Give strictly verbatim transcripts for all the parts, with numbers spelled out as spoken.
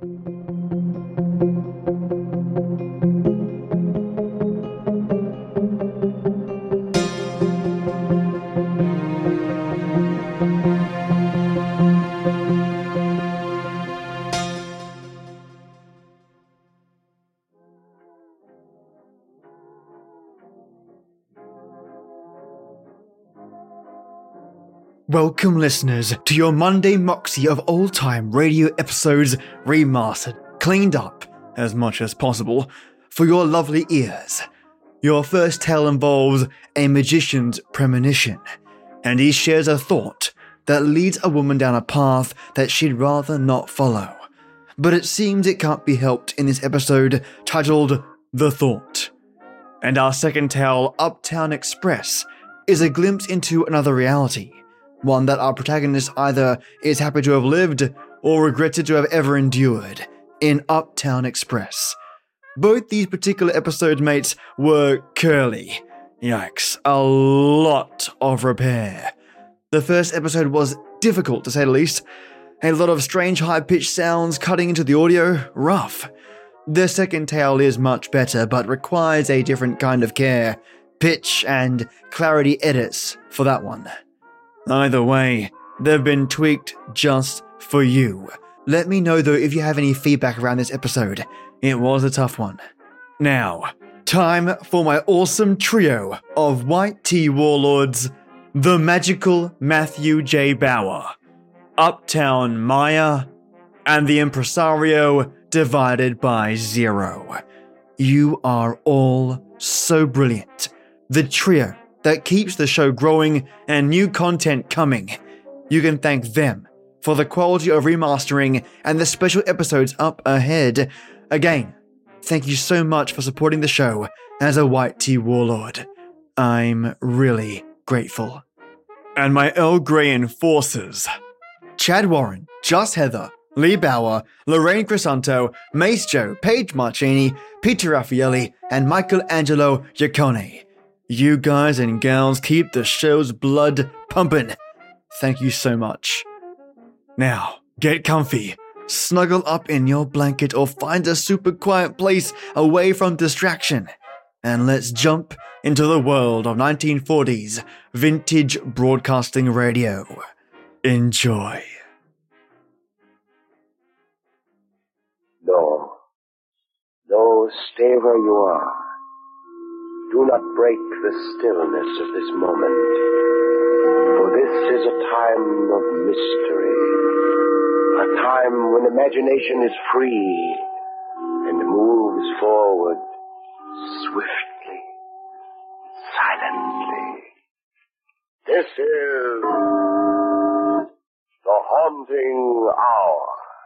Welcome, listeners, to your Monday Moxie of all-time radio episodes remastered, cleaned up, as much as possible, for your lovely ears. Your first tale involves a magician's premonition, and he shares a thought that leads a woman down a path that she'd rather not follow. But it seems it can't be helped in this episode titled The Thought. And our second tale, Uptown Express, is a glimpse into another reality. One that our protagonist either is happy to have lived or regretted to have ever endured, in Uptown Express. Both these particular episodes, mates, were curly. Yikes, a lot of repair. The first episode was difficult, to say the least. A lot of strange high-pitched sounds cutting into the audio, rough. The second tale is much better, but requires a different kind of care, pitch and clarity edits for that one. Either way, they've been tweaked just for you. Let me know though if you have any feedback around this episode. It was a tough one. Now, time for my awesome trio of white tea warlords, the magical Matthew J. Bauer, Uptown Maya, and the impresario divided by zero. You are all so brilliant. The trio that keeps the show growing and new content coming. You can thank them for the quality of remastering and the special episodes up ahead. Again, thank you so much for supporting the show as a White Tea Warlord. I'm really grateful. And my Earl Grey enforcers: Chad Warren, Just Heather, Lee Bauer, Lorraine Crisanto, Mace Joe, Paige Marchini, Peter Raffaelli, and Michelangelo Giacone. You guys and gals keep the show's blood pumping. Thank you so much. Now, get comfy, snuggle up in your blanket or find a super quiet place away from distraction, and let's jump into the world of nineteen forties vintage broadcasting radio. Enjoy. No. No, stay where you are. Do not break the stillness of this moment, for this is a time of mystery, a time when imagination is free and moves forward swiftly, silently. This is the Haunting Hour.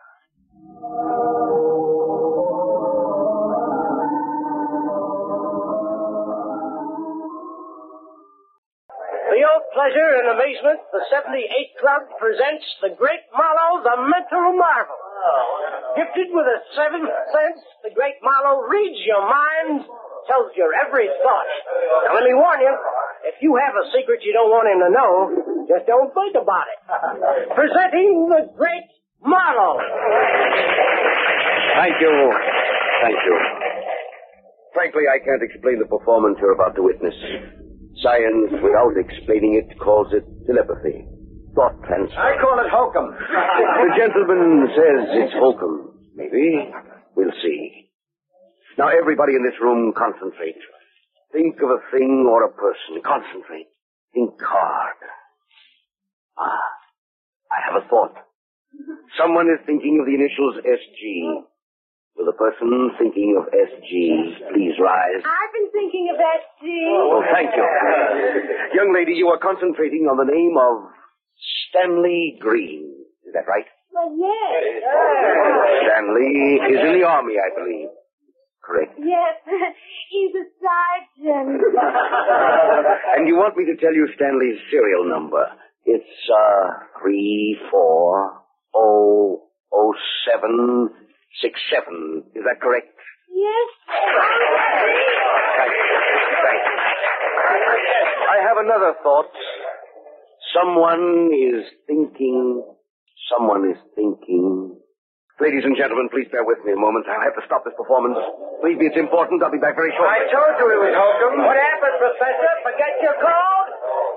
For your pleasure and amazement, the seventy-eight Club presents the Great Marlowe, the Mental Marvel. Gifted with a seventh sense, the Great Marlowe reads your mind, tells your every thought. Now, let me warn you, if you have a secret you don't want him to know, just don't think about it. Presenting the Great Marlowe. Thank you. Thank you. Frankly, I can't explain the performance you're about to witness. Science, without explaining it, calls it telepathy. Thought transfer. I call it hokum. The gentleman says it's hokum. Maybe. We'll see. Now, everybody in this room, concentrate. Think of a thing or a person. Concentrate. Think hard. Ah, I have a thought. Someone is thinking of the initials S G. Will the person thinking of S G please rise? I've been thinking of S G. Oh, thank you. Young lady, you are concentrating on the name of Stanley Green. Is that right? Well, yes. Stanley is in the army, I believe. Correct. Yes, he's a sergeant. And you want me to tell you Stanley's serial number? It's, uh, three four oh oh seven six seven. Is that correct? Yes. Thank you. Thank you. I have another thought. Someone is thinking, someone is thinking Ladies and gentlemen, please bear with me a moment. I'll have to stop this performance. Believe me, it's important. I'll be back very shortly. I told you it was Holcomb. What happened, Professor? Forget your cold?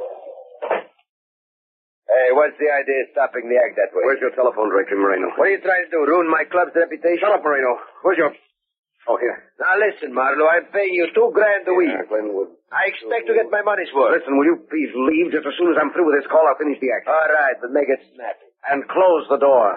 Hey, what's the idea of stopping the act that way? Where's your telephone directory, Moreno? What are you trying to do, ruin my club's reputation? Shut up, Moreno. Where's your... Oh, here. Now, listen, Marlowe, I'm paying you two grand a week. Yeah, Glenwood. I expect to get my money's worth. Listen, will you please leave? Just as soon as I'm through with this call, I'll finish the act. All right, but make it snappy. And close the door.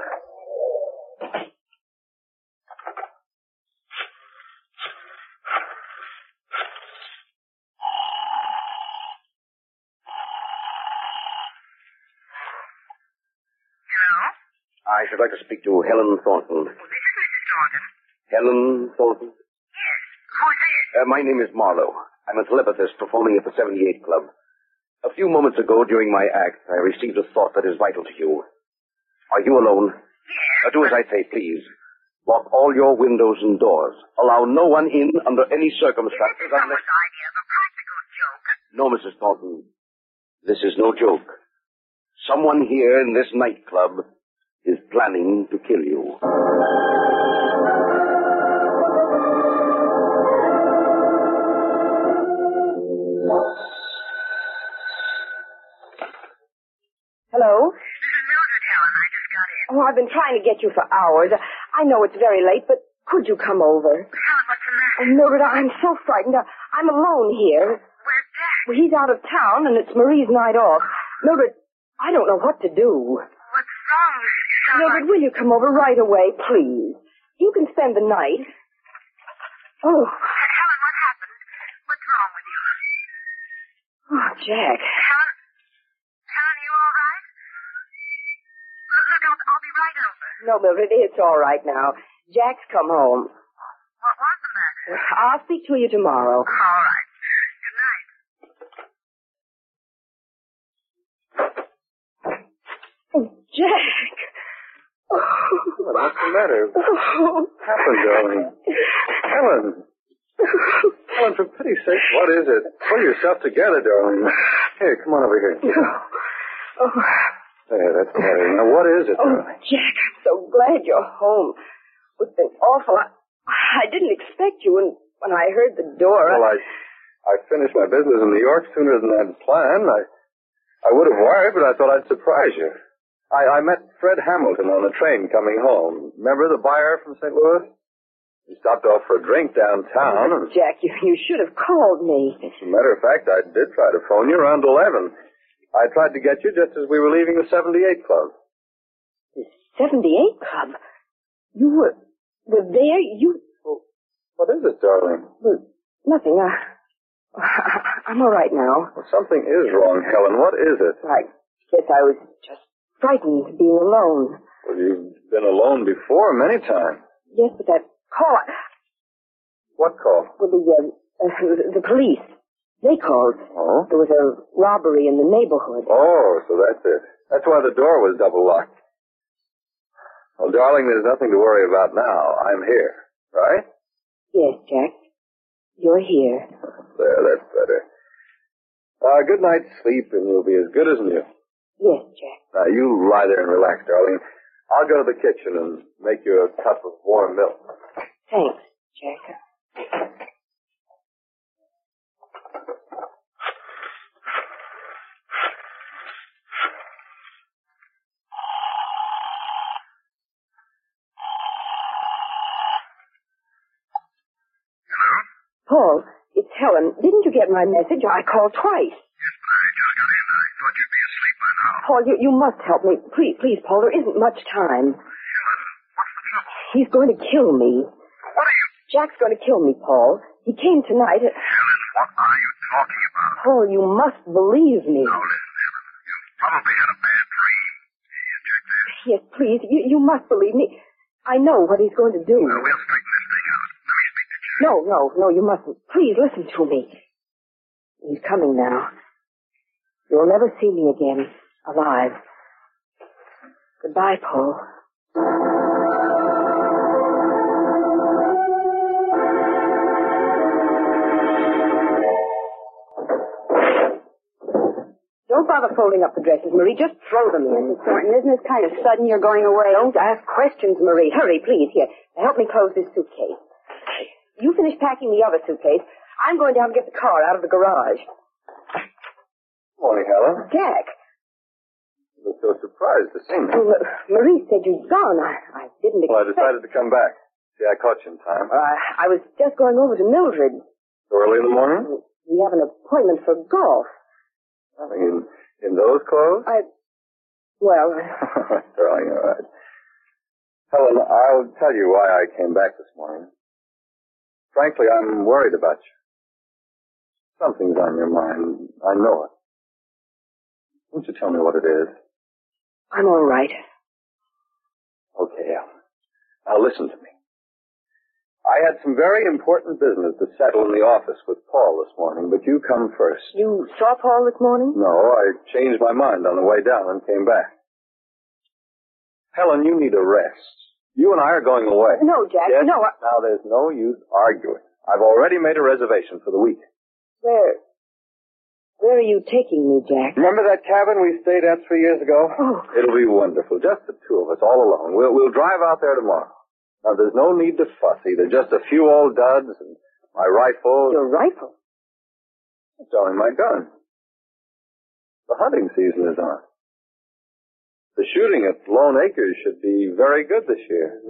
I should like to speak to Helen Thornton. Oh, this is Missus Thornton. Helen Thornton? Yes. Who is it? Uh, my name is Marlowe. I'm a telepathist performing at the seventy-eight Club. A few moments ago, during my act, I received a thought that is vital to you. Are you alone? Yes. Uh, do as I say, please. Lock all your windows and doors. Allow no one in under any circumstances This is unless... someone's idea of a practical joke. No, Missus Thornton. This is no joke. Someone here in this nightclub is planning to kill you. Hello? This is Mildred, Helen. I just got in. Oh, I've been trying to get you for hours. I know it's very late, but could you come over? Helen, what's the matter? Oh, Mildred, I'm so frightened. I- I'm alone here. Where's Jack? Well, he's out of town, and it's Marie's night off. Mildred, I don't know what to do. What's wrong? You sound Mildred, like... will you come over right away, please? You can spend the night. Oh, Helen, what happened? What's wrong with you? oh, Jack. Helen? Helen, are you all right? Look, look I'll, I'll be right over. No, Mildred, it's all right now. Jack's come home. What was the matter? I'll speak to you tomorrow. All right. Good night. Oh, Jack. Well, what's the matter? Oh. What happened, darling? Helen. Helen, for pity's sake, what is it? Pull yourself together, darling. Here, come on over here. Oh. There, that's better. Now, what is it, Oh, darling? Jack, I'm so glad you're home. It's been awful. I, I didn't expect you, and when I heard the door... Well, I, I finished my business in New York sooner than I'd planned. I, I would have wired, but I thought I'd surprise you. I, I met Fred Hamilton on the train coming home. Remember the buyer from Saint Louis? He stopped off for a drink downtown. And, Jack, you, you should have called me. as a matter of fact, I did try to phone you around eleven. I tried to get you just as we were leaving the seventy-eight Club. The seventy-eight Club? You were, were there? You... Well, what is it, darling? Well, nothing. I, I'm all right now. Well, something is wrong, Helen. What is it? I guess I was just frightened being alone. Well, you've been alone before many times. Yes, but that call... What call? Well, the, uh, uh, the police. They called. Oh? There was a robbery in the neighborhood. Oh, so that's it. That's why the door was double locked. Well, darling, there's nothing to worry about now. I'm here, right? Yes, Jack. You're here. There, that's better. Uh, good night's sleep, and you'll be as good as new. Yes, Jack. Now, you lie there and relax, darling. I'll go to the kitchen and make you a cup of warm milk. Thanks, Jack. Paul, it's Helen. Didn't you get my message? I called twice. Yes, but I just got in. I thought you'd be asleep by now. Paul, you, you must help me. Please, please, Paul, there isn't much time. Helen, what's the trouble? He's going to kill me. What are you... Jack's going to kill me, Paul. He came tonight. Helen, what are you talking about? Paul, you must believe me. Now listen, Helen. You've probably had a bad dream. Is Jack there? Yes, please, you, you must believe me. I know what he's going to do. Well, we'll straighten this thing out. Let me speak to Jack. No, no, no, you mustn't. Please listen to me. He's coming now. You'll never see me again, alive. Goodbye, Paul. don't bother folding up the dresses, Marie. Just throw them in. Missus Thornton, isn't it kind of sudden you're going away? Don't ask questions, Marie. Hurry, please. Here, help me close this suitcase. You finish packing the other suitcase. I'm going down to get the car out of the garage. Morning, Helen. Jack. You look so surprised to see me. Oh, uh, Marie said you'd gone. I, I didn't expect... Well, I decided to come back. See, I caught you in time. Uh, I was just going over to Mildred. So early in the morning? We have an appointment for golf. I mean, in those clothes? I... Well... Darling, all right. Helen, I'll tell you why I came back this morning. Frankly, I'm worried about you. Something's on your mind. I know it. Won't you tell me what it is? I'm all right. Okay, Helen. Now listen to me. I had some very important business to settle in the office with Paul this morning, but you come first. You saw Paul this morning? No, I changed my mind on the way down and came back. Helen, you need a rest. You and I are going away. No, Jack, yes? no. I... Now, there's no use arguing. I've already made a reservation for the week. Where... Where are you taking me, Jack? Remember that cabin we stayed at three years ago? Oh. It'll be wonderful. Just the two of us, all alone. We'll, we'll drive out there tomorrow. Now, there's no need to fuss either. Just a few old duds and my rifle. Your rifle? It's only my gun. The hunting season is on. The shooting at Lone Acres should be very good this year.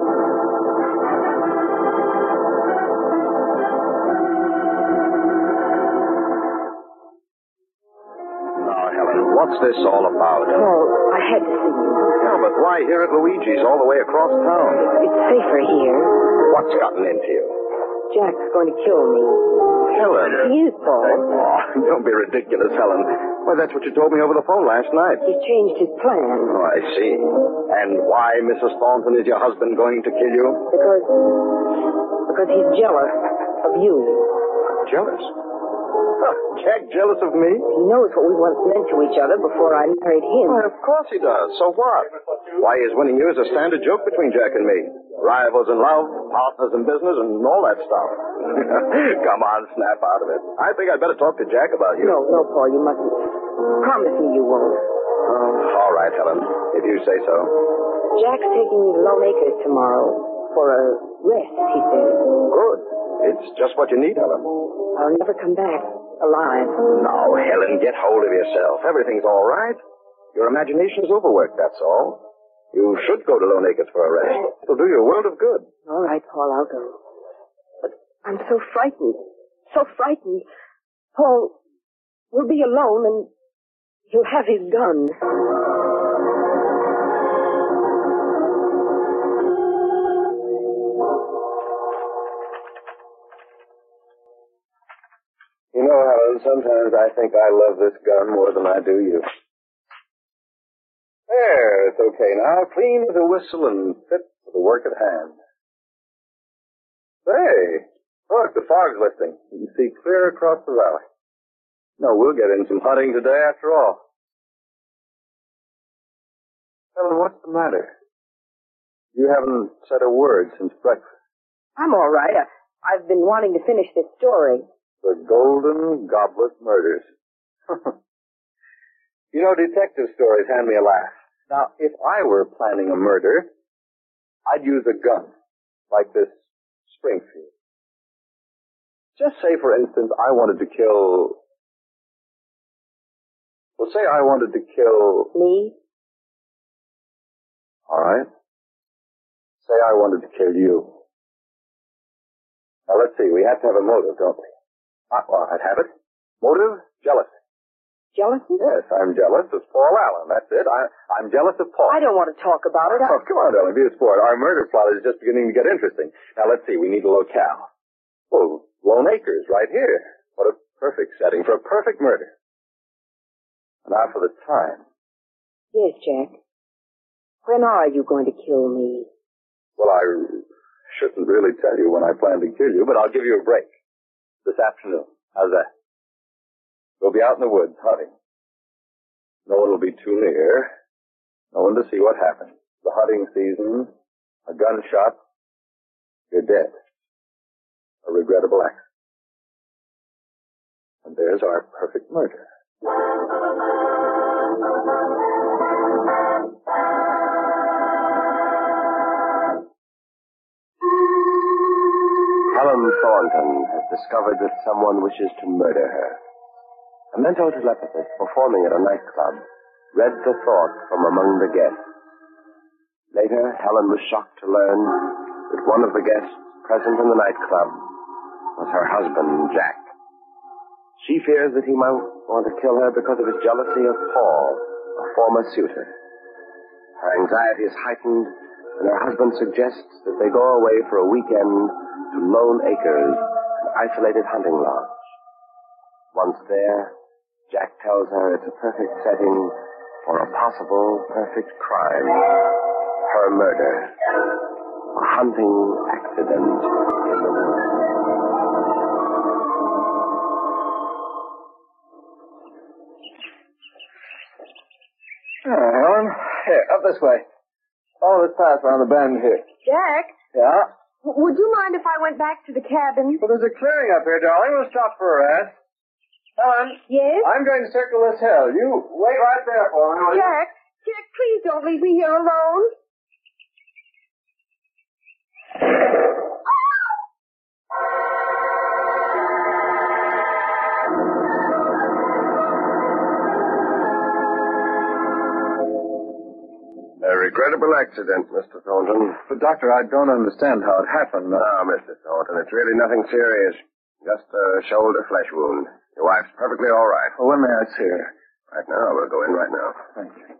What's this all about? Paul, I had to see you. Yeah, but why here at Luigi's all the way across town? It's safer here. What's gotten into you? Jack's going to kill me. Helen. He is, Paul. Oh, don't be ridiculous, Helen. Why, that's what you told me over the phone last night. He's changed his plan. Oh, I see. And why, Missus Thornton, is your husband going to kill you? Because... Because he's jealous of you. Jealous? Huh, Jack jealous of me? He knows what we once meant to each other before I married him. Why, of course he does. So what? Why, his winning you is a standard joke between Jack and me. Rivals in love, partners in business, and all that stuff. Come on, snap out of it. I think I'd better talk to Jack about you. No, no, Paul, you mustn't. Promise me you won't. Oh, all right, Helen, if you say so. Jack's taking me to Lone Acres tomorrow for a rest, he said. Good. It's just what you need, Helen. I'll never come back alive. Now, Helen, get hold of yourself. Everything's all right. Your imagination's overworked, that's all. You should go to Lone Acres for a rest. It'll do you a world of good. All right, Paul, I'll go. But I'm so frightened. So frightened. Paul will be alone and he'll have his gun. You know, Helen, sometimes I think I love this gun more than I do you. There, it's okay now. Clean as a whistle and fit for the work at hand. Say, look, the fog's lifting. You can see clear across the valley. No, we'll get in some hunting today after all. Helen, what's the matter? You haven't said a word since breakfast. I'm all right. I, I've been wanting to finish this story. The Golden Goblet Murders. You know, detective stories hand me a laugh. Now, if I were planning a murder, I'd use a gun, like this Springfield. Just say, for instance, I wanted to kill... Well, say I wanted to kill... Me? All right. Say I wanted to kill you. Now, let's see. We have to have a motive, don't we? Ah, well, I'd have it. Motive? Jealousy. Jealousy? Yes, I'm jealous of Paul Allen. That's it. I, I'm jealous of Paul. I don't want to talk about it. I... Oh, come on, darling. Be a sport. Our murder plot is just beginning to get interesting. Now, let's see. We need a locale. Oh, Lone Acres, right here. What a perfect setting for a perfect murder. Now for the time. Yes, Jack. When are you going to kill me? Well, I shouldn't really tell you when I plan to kill you, but I'll give you a break. This afternoon. How's that? We'll be out in the woods hunting. No one will be too near. No one to see what happens. The hunting season, a gunshot, you're dead. A regrettable accident. And there's our perfect murder. Helen Thornton has discovered that someone wishes to murder her. A mental telepathist performing at a nightclub read the thought from among the guests. Later, Helen was shocked to learn that one of the guests present in the nightclub was her husband, Jack. She fears that he might want to kill her because of his jealousy of Paul, a former suitor. Her anxiety is heightened, and her husband suggests that they go away for a weekend to Lone Acres, an isolated hunting lodge. Once there, Jack tells her it's a perfect setting for a possible perfect crime. Her murder. A hunting accident in the woods. Ah, Helen. Here, up this way. Follow this path around the bend here. Jack, Yeah? w- would you mind if I went back to the cabin? Well, there's a clearing up here, darling. We'll stop for a rest. Helen, Yes? I'm going to circle this hill. You wait right there for me. will you? Jack, Jack, please don't leave me here alone. A regrettable accident, Mister Thornton. But, Doctor, I don't understand how it happened. No, Mister Thornton, it's really nothing serious. Just a shoulder flesh wound. Your wife's perfectly all right. Well, when may I see her? Right now, we'll go in right now. Thank you.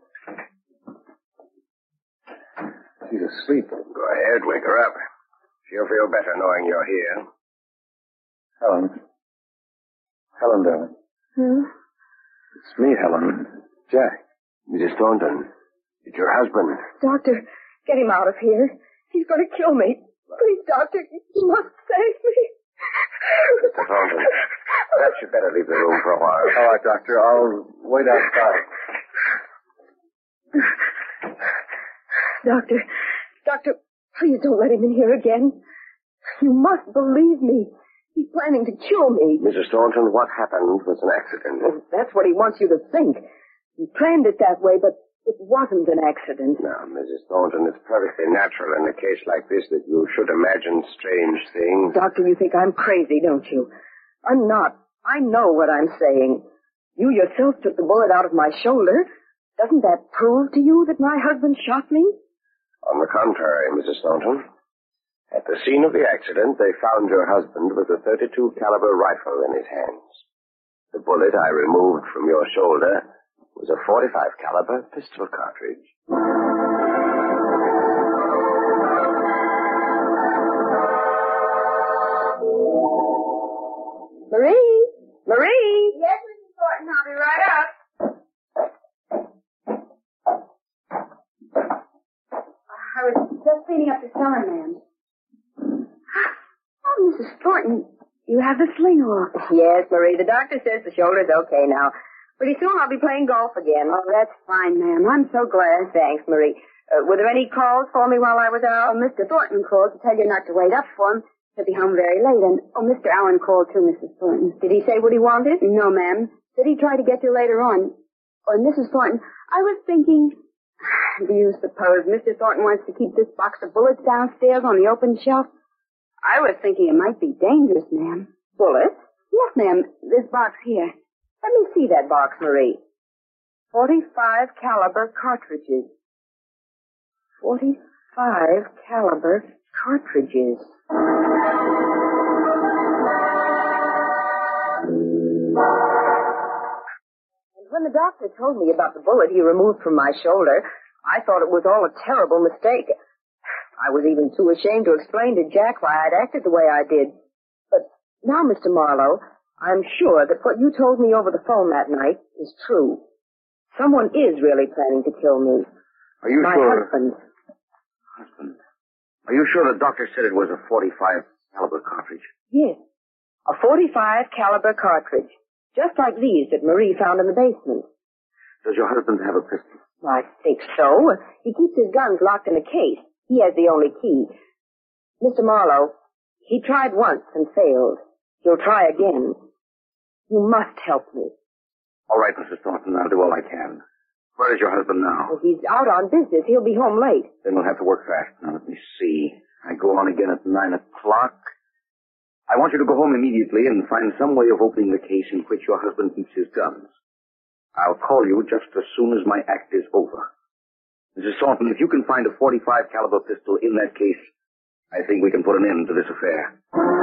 She's asleep. Go ahead, wake her up. She'll feel better knowing you're here. Helen. Helen, darling. Hmm? It's me, Helen. Jack. Missus Thornton, it's your husband. Doctor, get him out of here. He's going to kill me. Please, Doctor, you must save me. Mister Thornton, perhaps you'd better leave the room for a while. All right, Doctor. I'll wait outside. Doctor, Doctor, please don't let him in here again. You must believe me. He's planning to kill me. Missus Thornton, what happened was an accident. Well, that's what he wants you to think. He planned it that way, but it wasn't an accident. Now, Missus Thornton, it's perfectly natural in a case like this that you should imagine strange things. Doctor, you think I'm crazy, don't you? I'm not. I know what I'm saying. You yourself took the bullet out of my shoulder. Doesn't that prove to you that my husband shot me? On the contrary, Missus Thornton. At the scene of the accident, they found your husband with a thirty-two caliber rifle in his hands. The bullet I removed from your shoulder was a forty-five caliber pistol cartridge. Marie? Marie? Yes, Missus Thornton, I'll be right up. I was just cleaning up the cellar, ma'am. Oh, Missus Thornton, you have the sling off. Yes, Marie. The doctor says the shoulder's okay now. Pretty soon I'll be playing golf again. Oh, that's fine, ma'am. I'm so glad. Thanks, Marie. Uh, were there any calls for me while I was out? Oh, Mister Thornton called to tell you not to wait up for him. He'll be home very late. And, oh, Mister Allen called too, Missus Thornton. Did he say what he wanted? No, ma'am. Said he'd try to get you later on. Oh, and Missus Thornton, I was thinking, do you suppose Mister Thornton wants to keep this box of bullets downstairs on the open shelf? I was thinking it might be dangerous, ma'am. Bullets? Yes, ma'am. This box here. Let me see that box, Marie. Forty-five caliber cartridges. Forty-five caliber cartridges. And when the doctor told me about the bullet he removed from my shoulder, I thought it was all a terrible mistake. I was even too ashamed to explain to Jack why I'd acted the way I did. But now, Mister Marlowe, I'm sure that what you told me over the phone that night is true. Someone is really planning to kill me. Are you My sure? husband. Husband. Are you sure the doctor said it was a forty-five caliber cartridge? Yes. A forty-five caliber cartridge. Just like these that Marie found in the basement. Does your husband have a pistol? I think so. He keeps his guns locked in a case. He has the only key. Mister Marlowe, he tried once and failed. He'll try again. You must help me. All right, Missus Thornton, I'll do all I can. Where is your husband now? Well, he's out on business. He'll be home late. Then we'll have to work fast. Now, let me see. I go on again at nine o'clock. I want you to go home immediately and find some way of opening the case in which your husband keeps his guns. I'll call you just as soon as my act is over. Missus Thornton, if you can find a forty-five caliber pistol in that case, I think we can put an end to this affair.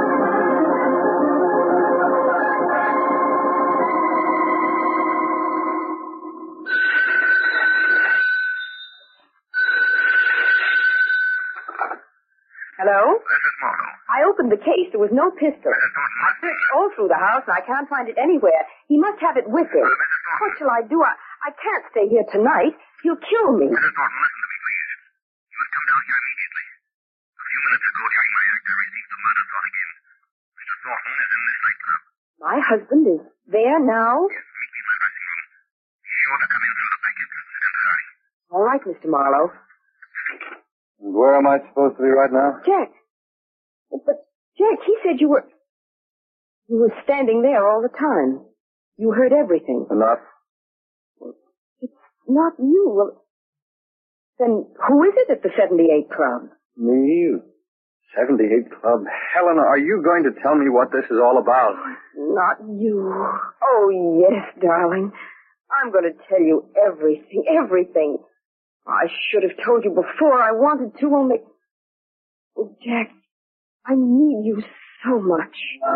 Hello? Missus Marlowe. I opened the case. There was no pistol. Missus Thornton. I searched all through the house, and I can't find it anywhere. He must have it with him. Uh, Missus Thornton. What shall I do? I, I can't stay here tonight. He'll kill me. Missus Thornton, listen to me, please. You must come down here immediately. A few minutes ago, during my act, I received the murder thought again. Mister Thornton is in this nightclub. My husband is there now? Yes, meet me in my dressing room. Be sure to come in through the back entrance, and hurry. All right, Mister Marlowe. And where am I supposed to be right now? Jack. But, Jack, he said you were... You were standing there all the time. You heard everything. Enough. It's not you. Well, then who is it at the seventy-eight Club? Me? seventy-eight Club. Helen, are you going to tell me what this is all about? Not you. Oh, yes, darling. I'm going to tell you everything, everything. I should have told you before I wanted to, only... Oh, Jack, I need you so much.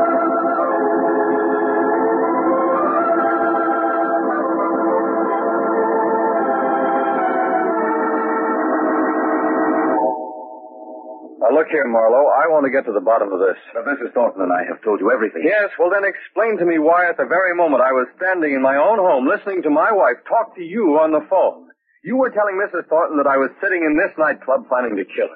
Now, look here, Marlowe. I want to get to the bottom of this. But Missus Thornton and I have told you everything. Yes, well, then explain to me why at the very moment I was standing in my own home listening to my wife talk to you on the phone, you were telling Missus Thornton that I was sitting in this nightclub planning to kill her.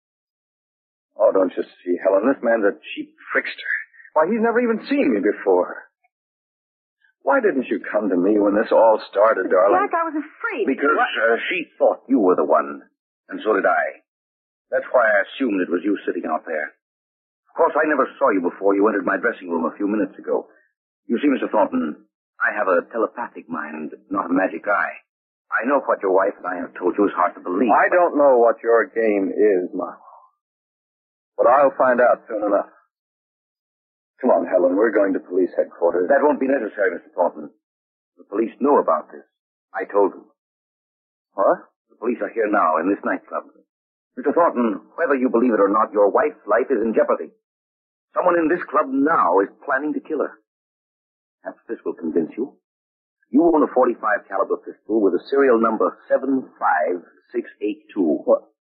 Oh, don't you see, Helen, this man's a cheap trickster. Why, he's never even seen me before. Why didn't you come to me when this all started, darling? Jack, I was afraid. Because uh, she thought you were the one, and so did I. That's why I assumed it was you sitting out there. Of course, I never saw you before you entered my dressing room a few minutes ago. You see, Mister Thornton, I have a telepathic mind, not a magic eye. I know what your wife and I have told you is hard to believe. I don't know what your game is, Marlowe. But I'll find out soon enough. Come on, Helen, we're going to police headquarters. That won't be necessary, Mister Thornton. The police know about this. I told them. What? The police are here now in this nightclub. Mister Thornton, whether you believe it or not, your wife's life is in jeopardy. Someone in this club now is planning to kill her. Perhaps this will convince you. You own a forty-five caliber pistol with a serial number seven five six eight two. What?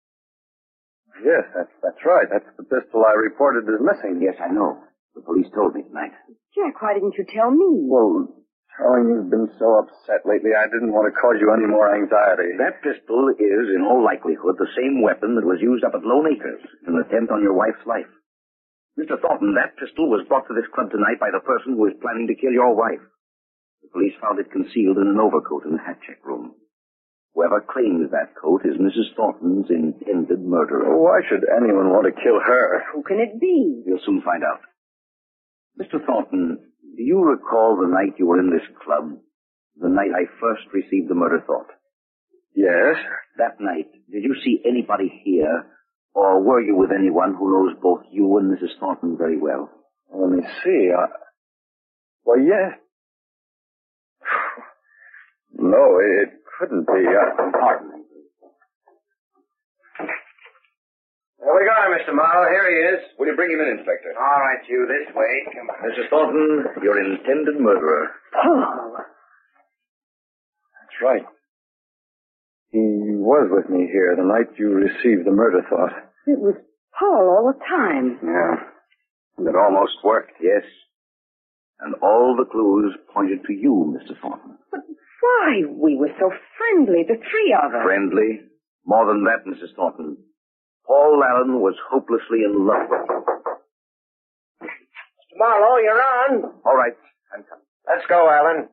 Yes, that's, that's right. That's the pistol I reported as missing. Yes, I know. The police told me tonight. Jack, why didn't you tell me? Well, Charlie, you've been so upset lately, I didn't want to cause you any more anxiety. That pistol is, in all likelihood, the same weapon that was used up at Lone Acres in an attempt on your wife's life. Mister Thornton, that pistol was brought to this club tonight by the person who is planning to kill your wife. The police found it concealed in an overcoat in the hat check room. Whoever claims that coat is Missus Thornton's intended murderer. Why should anyone want to kill her? Who can it be? We'll soon find out. Mister Thornton, do you recall the night you were in this club? The night I first received the murder thought? Yes. That night, did you see anybody here, or were you with anyone who knows both you and Missus Thornton very well? Let me see. I... Well, yes. No, it couldn't be. Uh... Pardon me. There we got him, Mister Marlowe. Here he is. Will you bring him in, Inspector? All right, you this way. Come on. Missus Thornton, your intended murderer. Paul. That's right. He was with me here the night you received the murder thought. It was Paul all the time. Yeah. And it almost worked, yes. And all the clues pointed to you, Mister Thornton. But why? We were so friendly, the three of us. Friendly? More than that, Missus Thornton. Paul Allen was hopelessly in love with you. Mister Marlowe, you're on. All right, I'm coming. Let's go, Alan.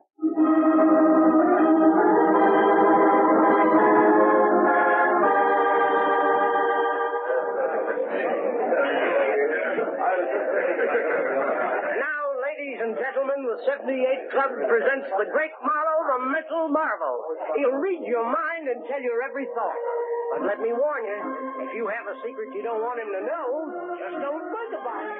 Now, ladies and gentlemen, the seventy-eight Club presents the Great Marlowe, the the mental marvel. He'll read your mind and tell your every thought. But let me warn you, if you have a secret you don't want him to know, just don't think about it.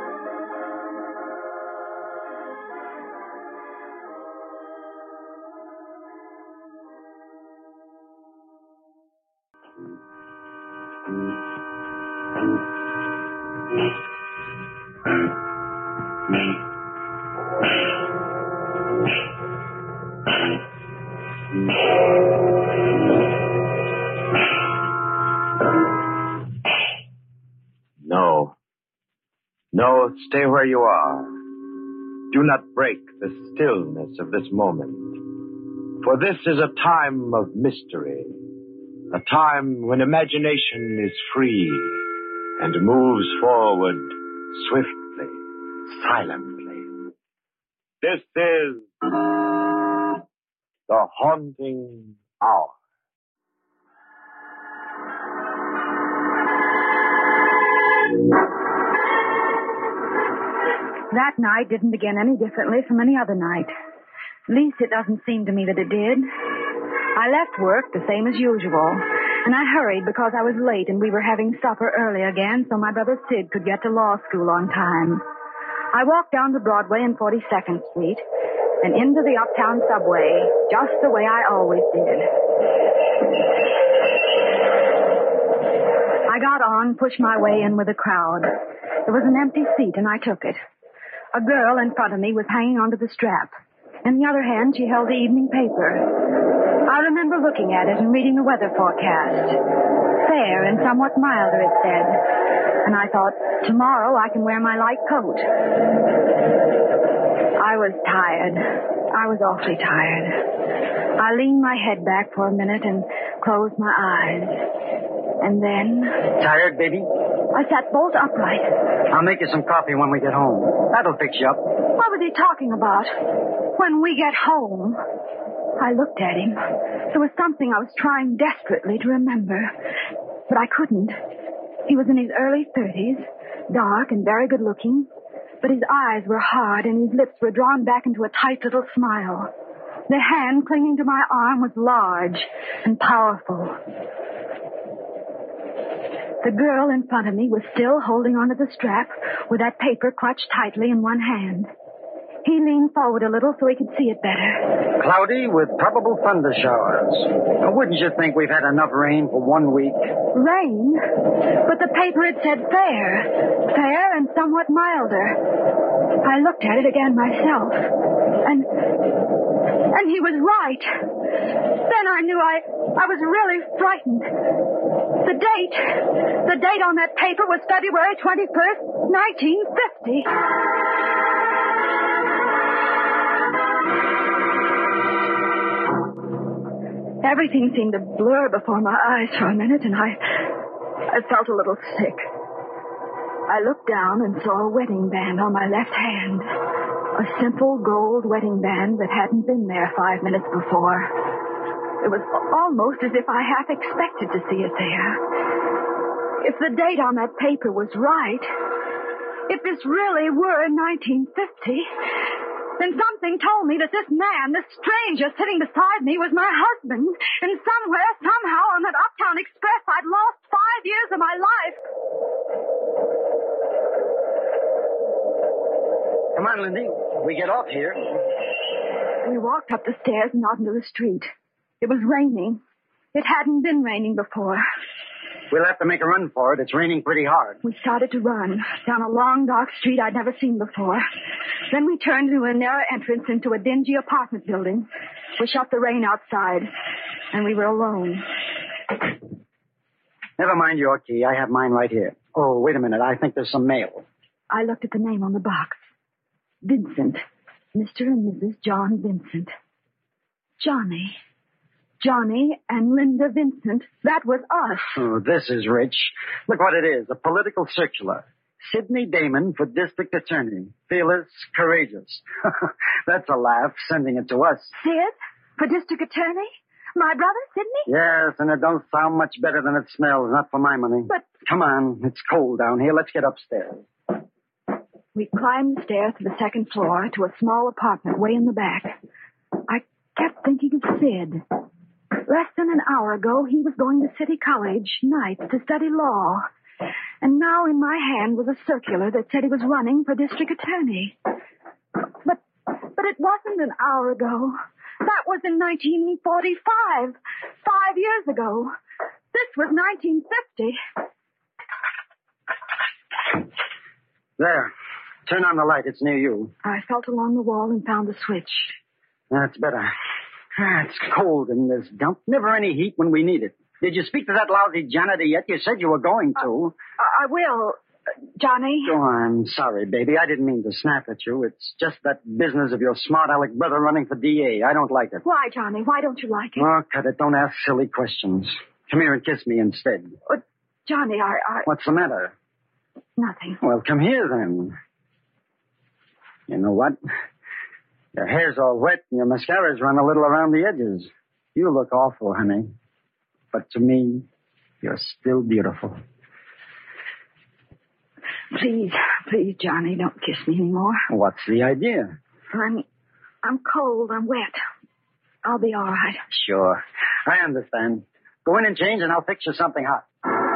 No. No, stay where you are. Do not break the stillness of this moment. For this is a time of mystery. A time when imagination is free and moves forward swiftly, silently. This is the haunting hour. That night didn't begin any differently from any other night. At least it doesn't seem to me that it did. I left work the same as usual, and I hurried because I was late and we were having supper early again so my brother Sid could get to law school on time. I walked down to Broadway and forty-second Street and into the uptown subway, just the way I always did. I got on, pushed my way in with the crowd. There was an empty seat and I took it. A girl in front of me was hanging onto the strap. In the other hand, she held the evening paper. I remember looking at it and reading the weather forecast. Fair and somewhat milder, it said. And I thought, tomorrow I can wear my light coat. I was tired. I was awfully tired. I leaned my head back for a minute and closed my eyes. And then... Tired, baby? I sat bolt upright. I'll make you some coffee when we get home. That'll fix you up. What was he talking about? When we get home. I looked at him. There was something I was trying desperately to remember. But I couldn't. He was in his early thirties, dark and very good looking. But his eyes were hard and his lips were drawn back into a tight little smile. The hand clinging to my arm was large and powerful. The girl in front of me was still holding onto the strap with that paper clutched tightly in one hand. He leaned forward a little so he could see it better. Cloudy with probable thunder showers. Now, wouldn't you think we've had enough rain for one week? Rain? But the paper had said fair. Fair and somewhat milder. I looked at it again myself. And... and he was right. Then I knew I... I was really frightened. The date... the date on that paper was February twenty-first, nineteen fifty. Everything seemed to blur before my eyes for a minute, and I... I felt a little sick. I looked down and saw a wedding band on my left hand. A simple gold wedding band that hadn't been there five minutes before. It was almost as if I half expected to see it there. If the date on that paper was right, if this really were nineteen fifty... then something told me that this man, this stranger sitting beside me, was my husband. And somewhere, somehow, on that Uptown Express, I'd lost five years of my life. Come on, Lindy. We get off here. We walked up the stairs and out into the street. It was raining. It hadn't been raining before. We'll have to make a run for it. It's raining pretty hard. We started to run down a long, dark street I'd never seen before. Then we turned into a narrow entrance into a dingy apartment building. We shut the rain outside, and we were alone. Never mind your key. I have mine right here. Oh, wait a minute. I think there's some mail. I looked at the name on the box. Vincent. Mister and Missus John Vincent. Johnny. Johnny and Linda Vincent. That was us. Oh, this is rich. Look what it is. A political circular. Sidney Damon for district attorney. Fearless, courageous. That's a laugh, sending it to us. Sid? For district attorney? My brother, Sidney? Yes, and it don't sound much better than it smells. Not for my money. But... Come on. It's cold down here. Let's get upstairs. We climbed the stairs to the second floor to a small apartment way in the back. I kept thinking of Sid. Less than an hour ago, he was going to City College nights to study law. And now in my hand was a circular that said he was running for district attorney. But, but it wasn't an hour ago. That was in nineteen forty-five. Five years ago. This was nineteen fifty. There. Turn on the light. It's near you. I felt along the wall and found the switch. That's better. Ah, it's cold in this dump. Never any heat when we need it. Did you speak to that lousy janitor yet? You said you were going to. Uh, I will, uh, Johnny. Oh, I'm sorry, baby. I didn't mean to snap at you. It's just that business of your smart aleck brother running for D A. I don't like it. Why, Johnny? Why don't you like it? Oh, cut it. Don't ask silly questions. Come here and kiss me instead. Uh, Johnny, I, I... What's the matter? Nothing. Well, come here then. You know what? Your hair's all wet and your mascara's run a little around the edges. You look awful, honey. But to me, you're still beautiful. Please, please, Johnny, don't kiss me anymore. What's the idea? I'm, I'm cold. I'm wet. I'll be all right. Sure. I understand. Go in and change and I'll fix you something hot.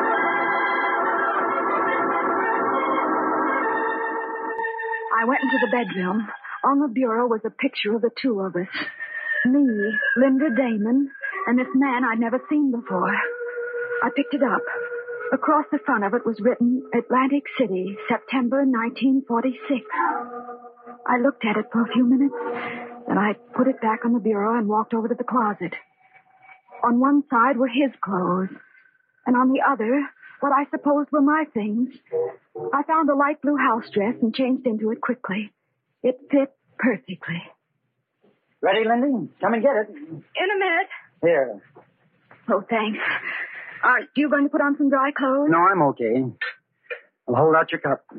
I went into the bedroom. On the bureau was a picture of the two of us. Me, Linda Damon, and this man I'd never seen before. I picked it up. Across the front of it was written, Atlantic City, September nineteen forty-six. I looked at it for a few minutes, then I put it back on the bureau and walked over to the closet. On one side were his clothes, and on the other, what I supposed were my things. I found a light blue house dress and changed into it quickly. It fit perfectly. Ready, Lindy? Come and get it. In a minute. Here. Oh, thanks. Are you going to put on some dry clothes? No, I'm okay. I'll hold out your cup.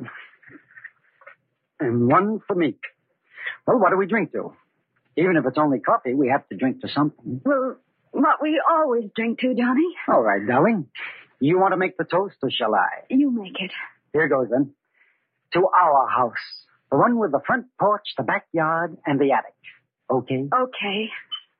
And one for me. Well, what do we drink to? Even if it's only coffee, we have to drink to something. Well, what we always drink to, Johnny. All right, darling. You want to make the toast, or shall I? You make it. Here goes, then. To our house. The one with the front porch, the backyard, and the attic. Okay? Okay.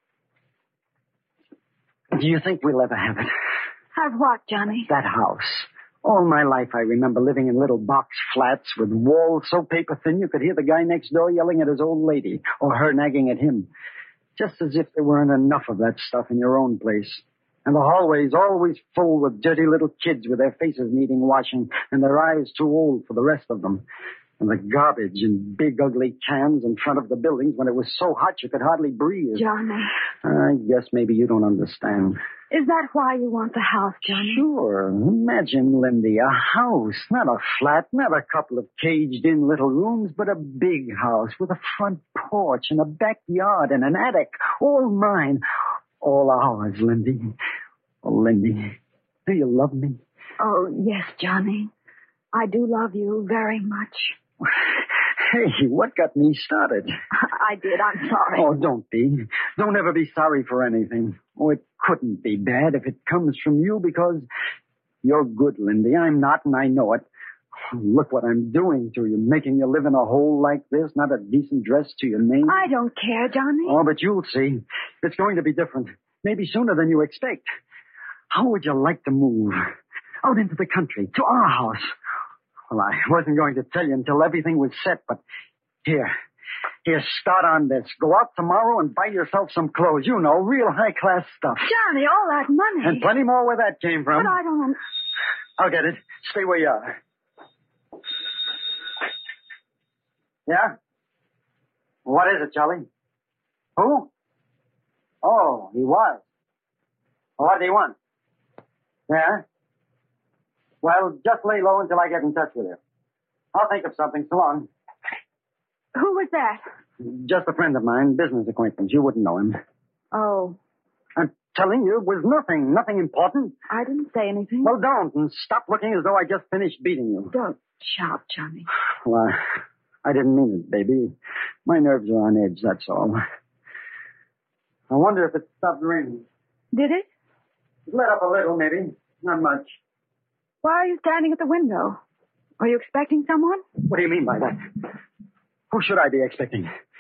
Do you think we'll ever have it? Have what, Johnny? That house. All my life I remember living in little box flats with walls so paper thin you could hear the guy next door yelling at his old lady, or her nagging at him. Just as if there weren't enough of that stuff in your own place. And the hallways always full with dirty little kids with their faces needing washing and their eyes too old for the rest of them. And the garbage in big, ugly cans in front of the buildings when it was so hot you could hardly breathe. Johnny. I guess maybe you don't understand. Is that why you want the house, Johnny? Sure. Imagine, Lindy, a house, not a flat, not a couple of caged-in little rooms, but a big house with a front porch and a backyard and an attic. All mine. All ours, Lindy. Oh, Lindy, do you love me? Oh, yes, Johnny. I do love you very much. Hey, what got me started? I did. I'm sorry. Oh, don't be. Don't ever be sorry for anything. Oh, it couldn't be bad if it comes from you because you're good, Lindy. I'm not, and I know it. Look what I'm doing to you, making you live in a hole like this, not a decent dress to your name. I don't care, Johnny. Oh, but you'll see. It's going to be different. Maybe sooner than you expect. How would you like to move? Out into the country, to our house. Well, I wasn't going to tell you until everything was set, but here. Here, start on this. Go out tomorrow and buy yourself some clothes. You know, real high-class stuff. Johnny, all that money. And plenty more where that came from. But I don't... I'll get it. Stay where you are. Yeah? What is it, Charlie? Who? Oh, he was. What do you want? Yeah? Well, just lay low until I get in touch with you. I'll think of something. So long. Who was that? Just a friend of mine, business acquaintance. You wouldn't know him. Oh. I'm telling you, it was nothing. Nothing important. I didn't say anything. Well, don't. And stop looking as though I just finished beating you. Don't shout, Johnny. Well, I, I didn't mean it, baby. My nerves are on edge, that's all. I wonder if it stopped raining. Did it? It let up a little, maybe. Not much. Why are you standing at the window? Are you expecting someone? What do you mean by that? Who should I be expecting?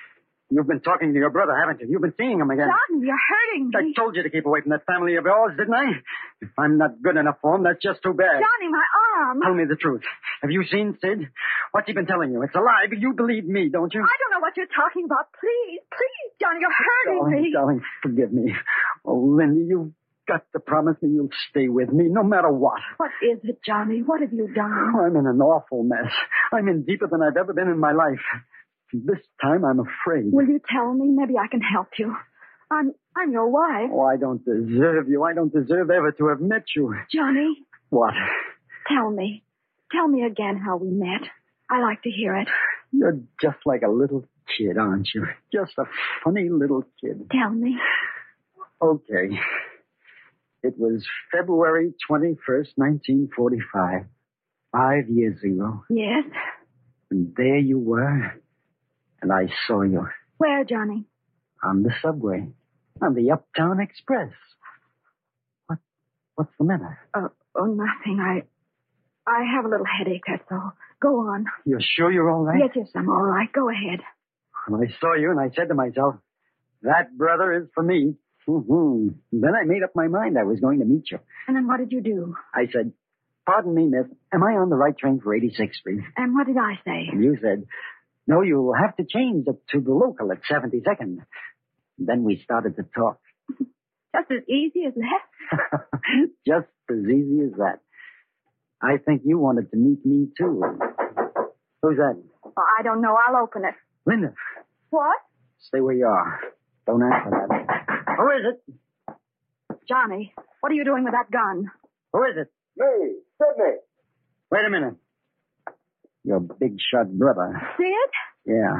You've been talking to your brother, haven't you? You've been seeing him again. Johnny, you're hurting me. I told you to keep away from that family of yours, didn't I? If I'm not good enough for him, that's just too bad. Johnny, my arm. Tell me the truth. Have you seen Sid? What's he been telling you? It's a lie, but you believe me, don't you? I don't know what you're talking about. Please, please, Johnny, you're hurting darling, me. Darling, forgive me. Oh, Lindy, you've got to promise me you'll stay with me no matter what. What is it, Johnny? What have you done? Oh, I'm in an awful mess. I'm in deeper than I've ever been in my life. This time I'm afraid. Will you tell me? Maybe I can help you. I'm I'm your wife. Oh, I don't deserve you. I don't deserve ever to have met you. Johnny. What? Tell me. Tell me again how we met. I like to hear it. You're just like a little kid, aren't you? Just a funny little kid. Tell me. Okay. It was February twenty-first, nineteen forty-five. Five years ago. Yes? And there you were. And I saw you. Where, Johnny? On the subway. On the Uptown Express. What? What's the matter? Oh, oh, nothing. I, I have a little headache, that's all. Go on. You're sure you're all right? Yes, yes, I'm all right. Go ahead. And I saw you and I said to myself, that brother is for me. Mm-hmm. Then I made up my mind I was going to meet you. And then what did you do? I said, pardon me, miss, am I on the right train for eighty-sixth Street? And what did I say? And you said, no, you'll have to change it to the local at seventy-second. Then we started to talk. Just as easy as that? Just as easy as that. I think you wanted to meet me, too. Who's that? Oh, I don't know. I'll open it. Linda. What? Stay where you are. Don't answer that. Who is it? Johnny, what are you doing with that gun? Who is it? Me, Sidney. Wait a minute. Your big shot brother. Sid? Yeah.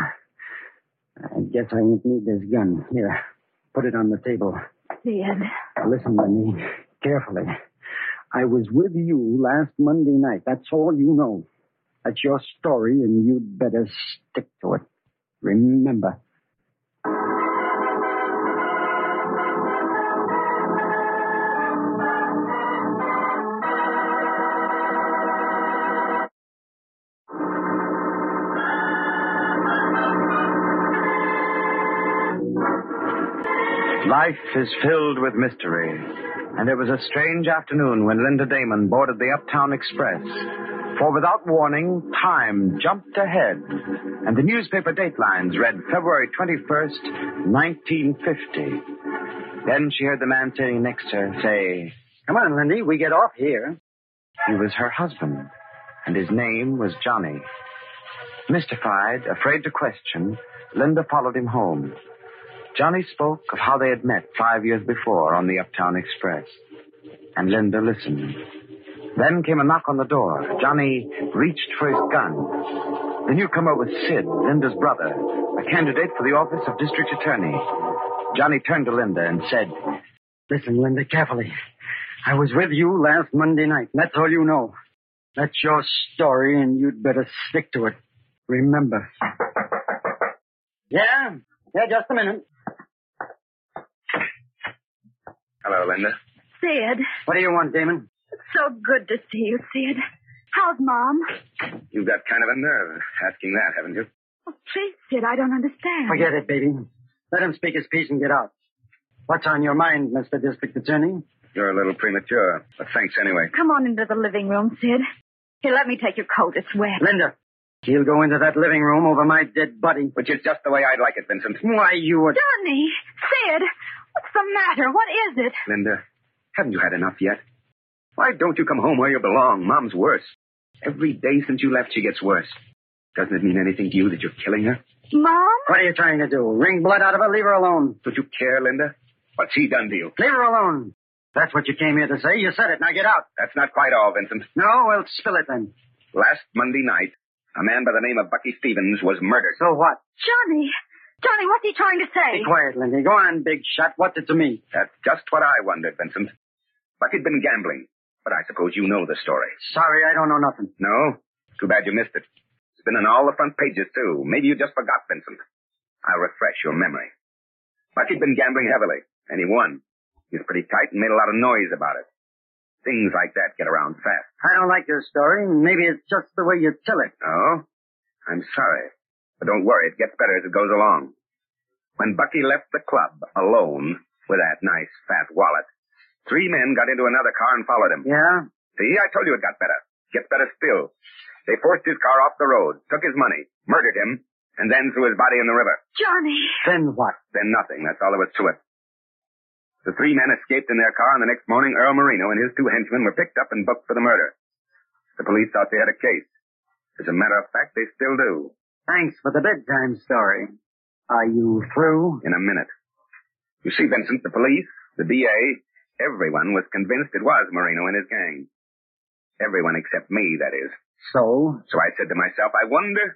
I guess I won't need this gun. Here, put it on the table. Sid. Listen to me carefully. I was with you last Monday night. That's all you know. That's your story, and you'd better stick to it. Remember. Life is filled with mystery, and it was a strange afternoon when Linda Damon boarded the Uptown Express. For without warning, time jumped ahead, and the newspaper datelines read February twenty-first, nineteen fifty. Then she heard the man sitting next to her say, "Come on, Lindy, we get off here." He was her husband, and his name was Johnny. Mystified, afraid to question, Linda followed him home. Johnny spoke of how they had met five years before on the Uptown Express. And Linda listened. Then came a knock on the door. Johnny reached for his gun. The newcomer was Sid, Linda's brother, a candidate for the office of district attorney. Johnny turned to Linda and said, "Listen, Linda, carefully. I was with you last Monday night. That's all you know. That's your story, and you'd better stick to it. Remember." Yeah? Yeah, just a minute. Hello, Linda. Sid. What do you want, Damon? It's so good to see you, Sid. How's Mom? You've got kind of a nerve asking that, haven't you? Oh, please, Sid, I don't understand. Forget it, baby. Let him speak his piece and get out. What's on your mind, Mister District Attorney? You're a little premature, but thanks anyway. Come on into the living room, Sid. Here, let me take your coat. It's wet. Linda, he'll go into that living room over my dead body. Which is just the way I'd like it, Vincent. Why, you would... Johnny! Sid! What's the matter? What is it? Linda, haven't you had enough yet? Why don't you come home where you belong? Mom's worse. Every day since you left, she gets worse. Doesn't it mean anything to you that you're killing her? Mom? What are you trying to do? Wring blood out of her? Leave her alone. Don't you care, Linda? What's he done to you? Leave her alone. That's what you came here to say. You said it. Now get out. That's not quite all, Vincent. No? Well, spill it then. Last Monday night, a man by the name of Bucky Stevens was murdered. So what? Johnny! Johnny, what's he trying to say? Be quiet, Lindy. Go on, big shot. What's it to me? That's just what I wondered, Vincent. Bucky'd been gambling, but I suppose you know the story. Sorry, I don't know nothing. No? Too bad you missed it. It's been in all the front pages, too. Maybe you just forgot, Vincent. I'll refresh your memory. Bucky'd been gambling heavily, and he won. He was pretty tight and made a lot of noise about it. Things like that get around fast. I don't like your story. Maybe it's just the way you tell it. Oh? I'm sorry. But don't worry, it gets better as it goes along. When Bucky left the club alone with that nice fat wallet, three men got into another car and followed him. Yeah? See, I told you it got better. Gets better still. They forced his car off the road, took his money, murdered him, and then threw his body in the river. Johnny! Then what? Then nothing. That's all there was to it. The three men escaped in their car, and the next morning Earl Marino and his two henchmen were picked up and booked for the murder. The police thought they had a case. As a matter of fact, they still do. Thanks for the bedtime story. Are you through? In a minute. You see, Vincent, the police, the D A, everyone was convinced it was Marino and his gang. Everyone except me, that is. So? So I said to myself, I wonder,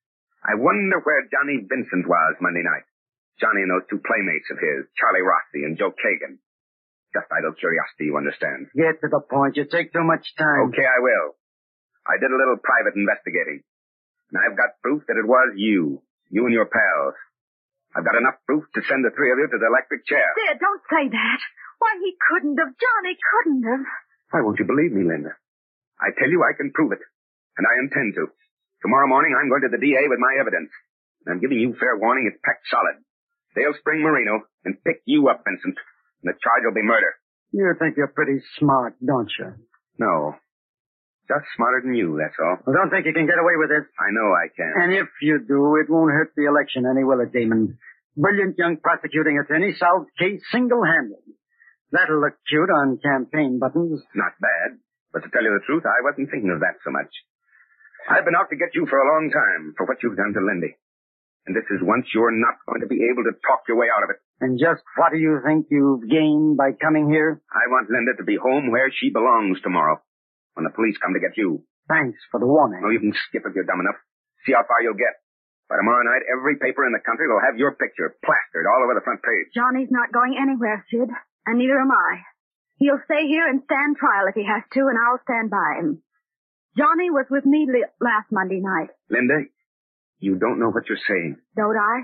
I wonder where Johnny Vincent was Monday night. Johnny and those two playmates of his, Charlie Rossi and Joe Kagan. Just idle curiosity, you understand. Get to the point. You take too much time. Okay, I will. I did a little private investigating. And I've got proof that it was you. You and your pals. I've got enough proof to send the three of you to the electric chair. Sid, don't say that. Why, he couldn't have. Johnny couldn't have. Why won't you believe me, Linda? I tell you I can prove it. And I intend to. Tomorrow morning I'm going to the D A with my evidence. And I'm giving you fair warning it's packed solid. They'll spring Marino and pick you up, Vincent. And the charge will be murder. You think you're pretty smart, don't you? No. Just smarter than you, that's all. Well, don't think you can get away with this. I know I can. And if you do, it won't hurt the election any, will it, Damon? Brilliant young prosecuting attorney solved case single-handed. That'll look cute on campaign buttons. Not bad. But to tell you the truth, I wasn't thinking of that so much. I've been out to get you for a long time for what you've done to Lindy. And this is once you're not going to be able to talk your way out of it. And just what do you think you've gained by coming here? I want Linda to be home where she belongs tomorrow, when the police come to get you. Thanks for the warning. Oh, you can skip if you're dumb enough. See how far you'll get. By tomorrow night, every paper in the country will have your picture plastered all over the front page. Johnny's not going anywhere, Sid. And neither am I. He'll stay here and stand trial if he has to, and I'll stand by him. Johnny was with me li- last Monday night. Linda, you don't know what you're saying. Don't I?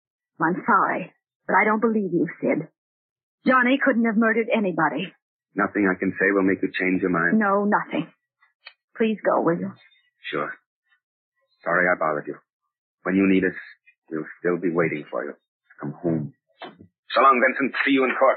I'm sorry, but I don't believe you, Sid. Johnny couldn't have murdered anybody. Nothing I can say will make you change your mind. No, nothing. Please go, will you? Sure. Sorry I bothered you. When you need us, we'll still be waiting for you. Come home. So long, Vincent. See you in court.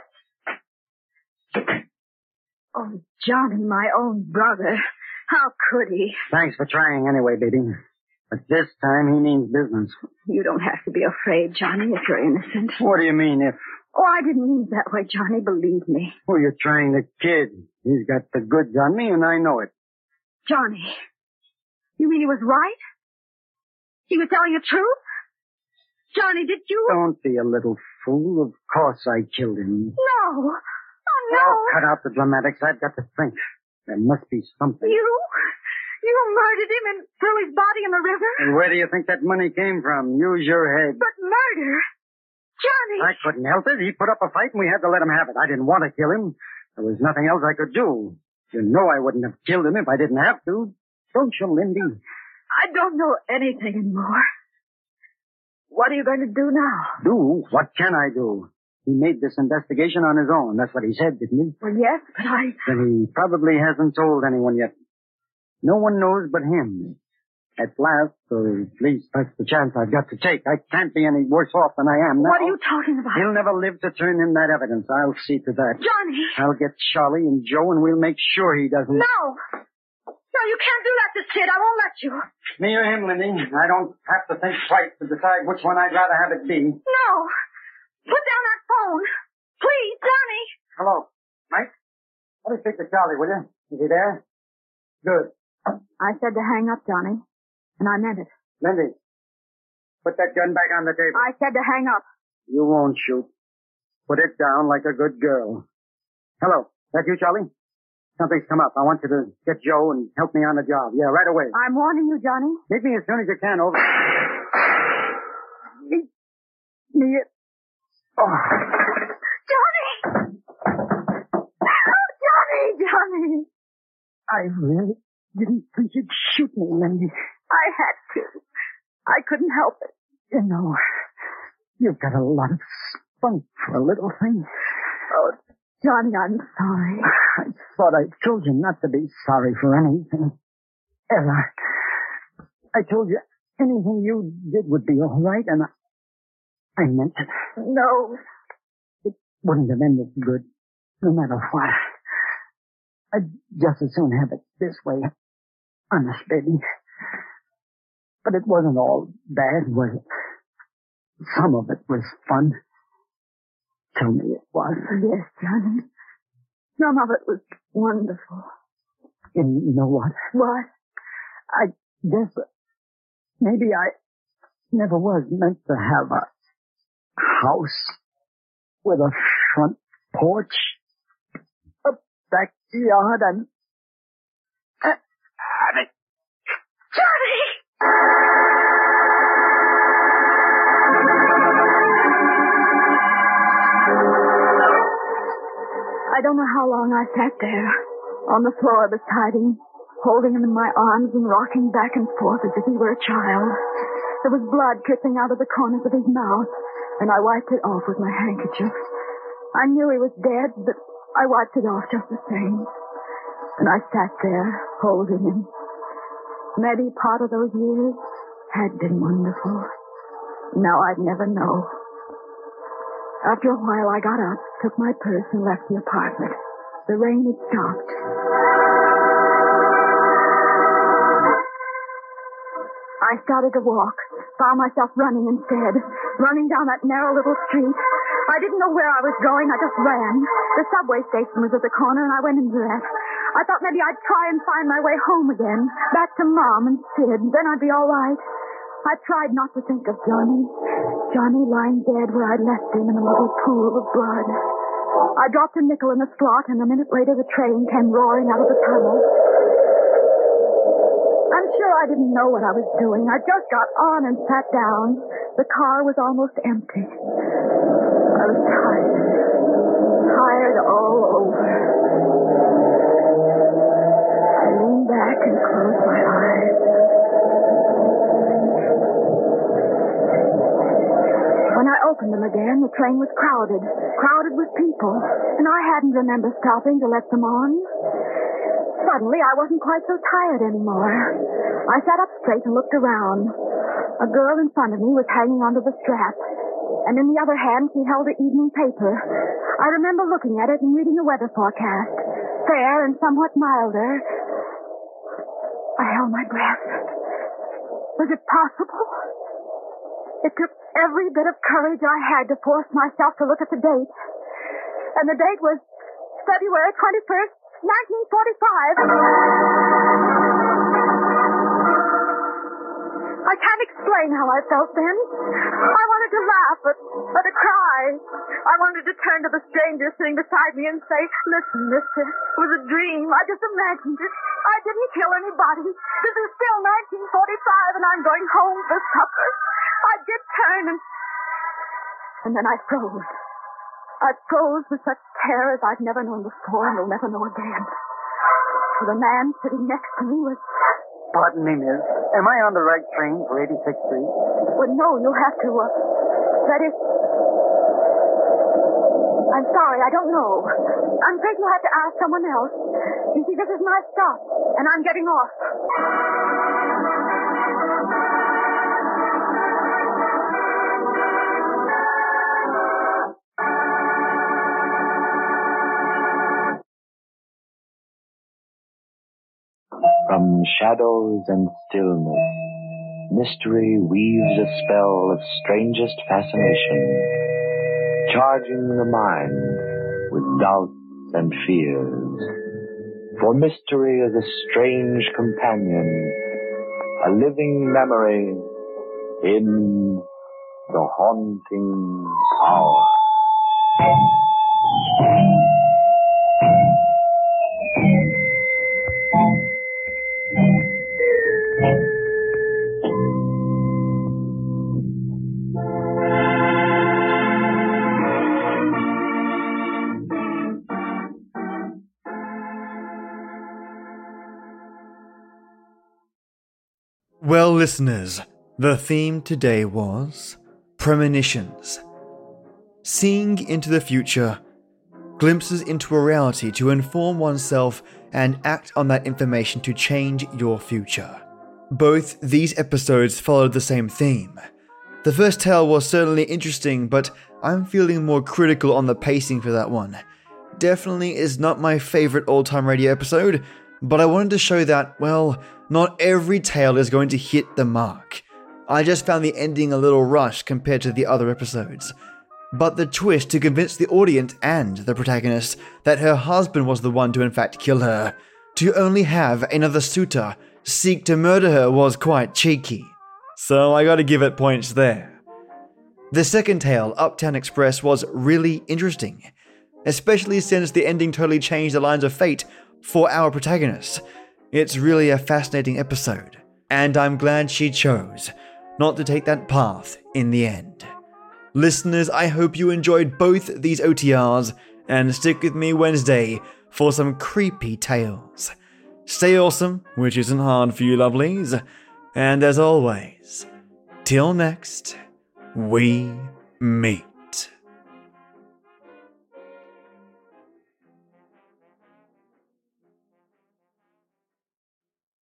Oh, Johnny, my own brother. How could he? Thanks for trying anyway, baby. But this time he means business. You don't have to be afraid, Johnny, if you're innocent. What do you mean, if? Oh, I didn't mean it that way, Johnny. Believe me. Oh, you're trying to kid. He's got the goods on me, and I know it. Johnny, you mean he was right? He was telling the truth? Johnny, did you? Don't be a little fool. Of course I killed him. No. Oh, no. Oh, cut out the dramatics. I've got to think. There must be something. You? You murdered him and threw his body in the river? And where do you think that money came from? Use your head. But murder? Johnny! I couldn't help it. He put up a fight and we had to let him have it. I didn't want to kill him. There was nothing else I could do. You know I wouldn't have killed him if I didn't have to. Don't you, Lindy? I don't know anything anymore. What are you going to do now? Do? What can I do? He made this investigation on his own. That's what he said, didn't he? Well, yes, but I... Then he probably hasn't told anyone yet. No one knows but him. At last, or at least that's the chance I've got to take. I can't be any worse off than I am now. What are you talking about? He'll never live to turn in that evidence. I'll see to that. Johnny! I'll get Charlie and Joe, and we'll make sure he doesn't... No! No, you can't do that to Sid. I won't let you. Me or him, Lindy. I don't have to think twice to decide which one I'd rather have it be. No! Put down that phone. Please, Johnny! Hello. Mike? Let me speak to Charlie, will you? Is he there? Good. I said to hang up, Johnny. And I meant it. Lindy, put that gun back on the table. I said to hang up. You won't shoot. Put it down like a good girl. Hello. That you, Charlie? Something's come up. I want you to get Joe and help me on the job. Yeah, right away. I'm warning you, Johnny. Meet me as soon as you can. Over. Me. Me. Oh. Johnny! Oh, Johnny! Johnny! I really didn't think you'd shoot me, Lindy. I had to. I couldn't help it. You know, you've got a lot of spunk for a little thing. Oh, Johnny, I'm sorry. I thought I told you not to be sorry for anything. Ella, I told you anything you did would be all right, and I, I meant it. No. It wouldn't have ended good, no matter what. I'd just as soon have it this way. Honest, baby. But it wasn't all bad, was it? Some of it was fun. Tell me it was. Yes, Johnny. Some of it was wonderful. And you know what? What? I guess maybe I never was meant to have a house with a front porch, a backyard, and... Uh, uh, Johnny! I don't know how long I sat there, on the floor beside him, holding him in my arms and rocking back and forth as if he were a child. There was blood dripping out of the corners of his mouth, and I wiped it off with my handkerchief. I knew he was dead, but I wiped it off just the same. And I sat there, holding him. Maybe part of those years had been wonderful. Now I'd never know. After a while, I got up, took my purse, and left the apartment. The rain had stopped. I started to walk, found myself running instead, running down that narrow little street. I didn't know where I was going. I just ran. The subway station was at the corner, and I went into that. I thought maybe I'd try and find my way home again, back to Mom and Sid. Then I'd be all right. I tried not to think of Johnny. Johnny lying dead where I'd left him in a little pool of blood. I dropped a nickel in the slot, and a minute later the train came roaring out of the tunnel. I'm sure I didn't know what I was doing. I just got on and sat down. The car was almost empty. I was tired. Tired all over. I leaned back and closed my eyes. When I opened them again, the train was crowded. Crowded with people. And I hadn't remembered stopping to let them on. Suddenly, I wasn't quite so tired anymore. I sat up straight and looked around. A girl in front of me was hanging onto the strap, and in the other hand, she held the evening paper. I remember looking at it and reading the weather forecast. Fair and somewhat milder. I held my breath. Was it possible? It took every bit of courage I had to force myself to look at the date. And the date was February twenty-first, nineteen forty-five. I can't explain how I felt then. I wanted to laugh, but, but to cry. I wanted to turn to the stranger sitting beside me and say, listen, mister, it was a dream. I just imagined it. I didn't kill anybody. This is still nineteen forty-five, and I'm going home for supper. I did turn, and, and then I froze. I froze with such terror as I've never known before and will never know again. For the man sitting next to me was... Pardon me, miss. Am I on the right train for eighty-sixth Street? Well, no, you'll have to, uh... That is... I'm sorry, I don't know. I'm afraid you'll have to ask someone else. You see, this is my stop, and I'm getting off. From shadows and stillness, mystery weaves a spell of strangest fascination, charging the mind with doubts and fears. For mystery is a strange companion, a living memory in the haunting hour. Well, listeners, the theme today was premonitions. Seeing into the future, glimpses into a reality to inform oneself and act on that information to change your future. Both these episodes followed the same theme, The first tale was certainly interesting, but I'm feeling more critical on the pacing for that one. Definitely is not my favorite all-time radio episode, but I wanted to show that, well, not every tale is going to hit the mark. I just found the ending a little rushed compared to the other episodes. But the twist to convince the audience and the protagonist that her husband was the one to in fact kill her, to only have another suitor seek to murder her, was quite cheeky. So I gotta give it points there. The second tale, Uptown Express, was really interesting, especially since the ending totally changed the lines of fate for our protagonist. It's really a fascinating episode, and I'm glad she chose not to take that path in the end. Listeners, I hope you enjoyed both these O T Rs, and stick with me Wednesday for some creepy tales. Stay awesome, which isn't hard for you lovelies, and as always, till next we meet.